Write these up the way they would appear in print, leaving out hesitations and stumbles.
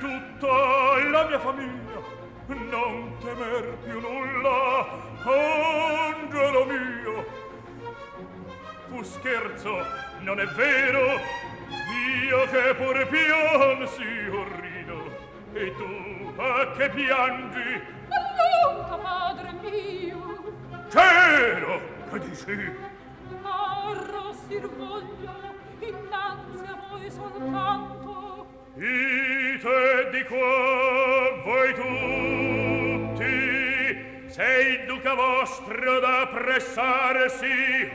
tutta la mia famiglia, non temer più nulla, angelo mio. Fu scherzo, non è vero, io che pure piansi o rido, e tu a che piangi? Allunca, padre mio. Cielo, che dici? Arrossir voglio innanzi a voi soltanto. Ite di qua voi tutti, se il duca vostro da pressarsi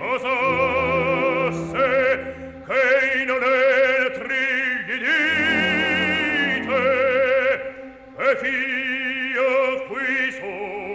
osasse, che non entri gli dite, e ch'io qui sono